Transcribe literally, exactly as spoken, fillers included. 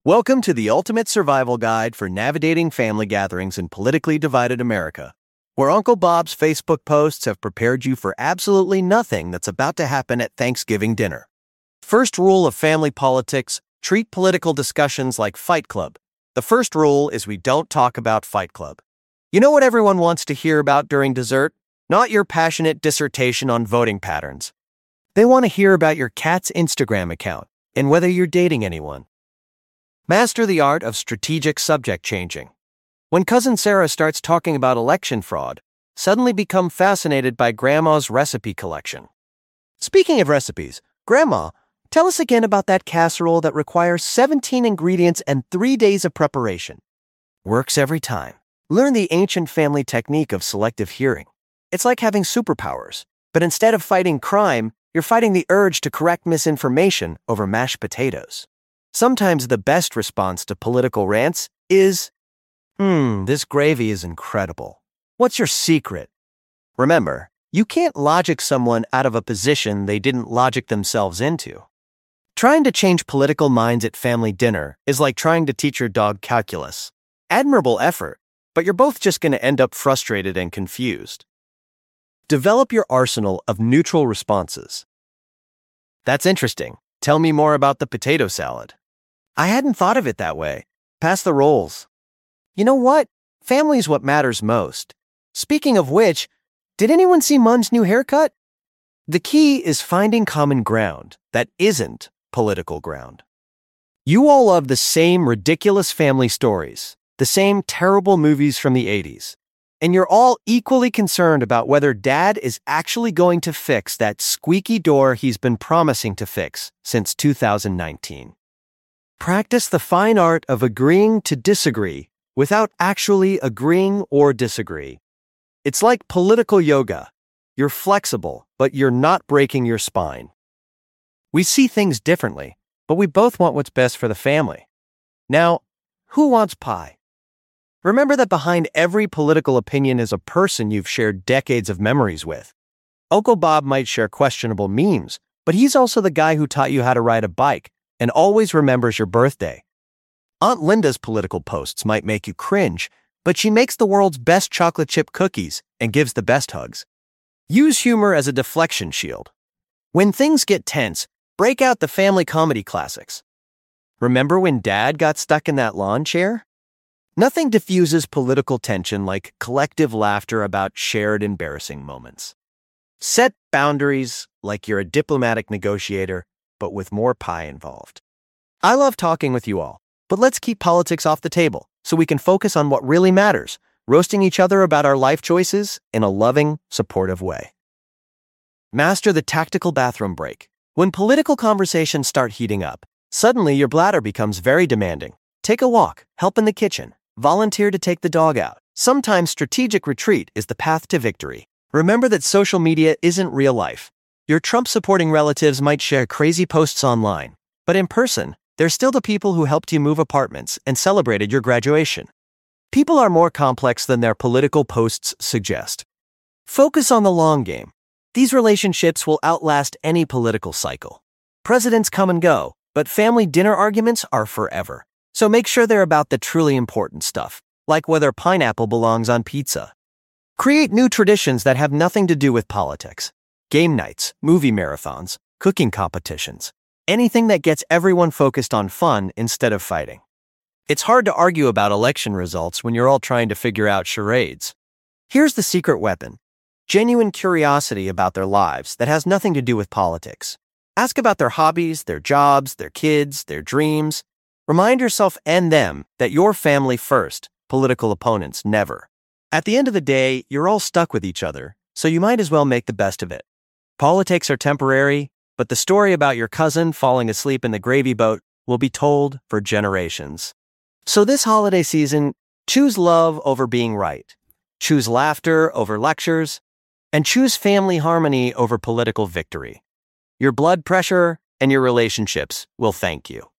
Welcome to the ultimate survival guide for navigating family gatherings in politically divided America, where Uncle Bob's Facebook posts have prepared you for absolutely nothing that's about to happen at Thanksgiving dinner. First rule of family politics: treat political discussions like Fight Club. The first rule is we don't talk about Fight Club. You know what everyone wants to hear about during dessert? Not your passionate dissertation on voting patterns. They want to hear about your cat's Instagram account and whether you're dating anyone. Master the art of strategic subject changing. When Cousin Sarah starts talking about election fraud, suddenly become fascinated by Grandma's recipe collection. Speaking of recipes, Grandma, tell us again about that casserole that requires seventeen ingredients and three days of preparation. Works every time. Learn the ancient family technique of selective hearing. It's like having superpowers, but instead of fighting crime, you're fighting the urge to correct misinformation over mashed potatoes. Sometimes the best response to political rants is, Hmm, this gravy is incredible. What's your secret? Remember, you can't logic someone out of a position they didn't logic themselves into. Trying to change political minds at family dinner is like trying to teach your dog calculus. Admirable effort, but you're both just going to end up frustrated and confused. Develop your arsenal of neutral responses. That's interesting. Tell me more about the potato salad. I hadn't thought of it that way. Pass the rolls. You know what? Family's what matters most. Speaking of which, did anyone see Mun's new haircut? The key is finding common ground that isn't political ground. You all love the same ridiculous family stories, the same terrible movies from the eighties, and you're all equally concerned about whether Dad is actually going to fix that squeaky door he's been promising to fix since two thousand nineteen. Practice the fine art of agreeing to disagree without actually agreeing or disagree. It's like political yoga. You're flexible, but you're not breaking your spine. We see things differently, but we both want what's best for the family. Now, who wants pie? Remember that behind every political opinion is a person you've shared decades of memories with. Uncle Bob might share questionable memes, but he's also the guy who taught you how to ride a bike and always remembers your birthday. Aunt Linda's political posts might make you cringe, but she makes the world's best chocolate chip cookies and gives the best hugs. Use humor as a deflection shield. When things get tense, break out the family comedy classics. Remember when Dad got stuck in that lawn chair? Nothing diffuses political tension like collective laughter about shared embarrassing moments. Set boundaries like you're a diplomatic negotiator, but with more pie involved. I love talking with you all, but let's keep politics off the table so we can focus on what really matters, roasting each other about our life choices in a loving, supportive way. Master the tactical bathroom break. When political conversations start heating up, suddenly your bladder becomes very demanding. Take a walk, help in the kitchen, volunteer to take the dog out. Sometimes strategic retreat is the path to victory. Remember that social media isn't real life. Your Trump-supporting relatives might share crazy posts online, but in person, they're still the people who helped you move apartments and celebrated your graduation. People are more complex than their political posts suggest. Focus on the long game. These relationships will outlast any political cycle. Presidents come and go, but family dinner arguments are forever. So make sure they're about the truly important stuff, like whether pineapple belongs on pizza. Create new traditions that have nothing to do with politics. Game nights, movie marathons, cooking competitions. Anything that gets everyone focused on fun instead of fighting. It's hard to argue about election results when you're all trying to figure out charades. Here's the secret weapon: genuine curiosity about their lives that has nothing to do with politics. Ask about their hobbies, their jobs, their kids, their dreams. Remind yourself and them that your family first, political opponents never. At the end of the day, you're all stuck with each other, so you might as well make the best of it. Politics are temporary, but the story about your cousin falling asleep in the gravy boat will be told for generations. So this holiday season, choose love over being right. Choose laughter over lectures, and choose family harmony over political victory. Your blood pressure and your relationships will thank you.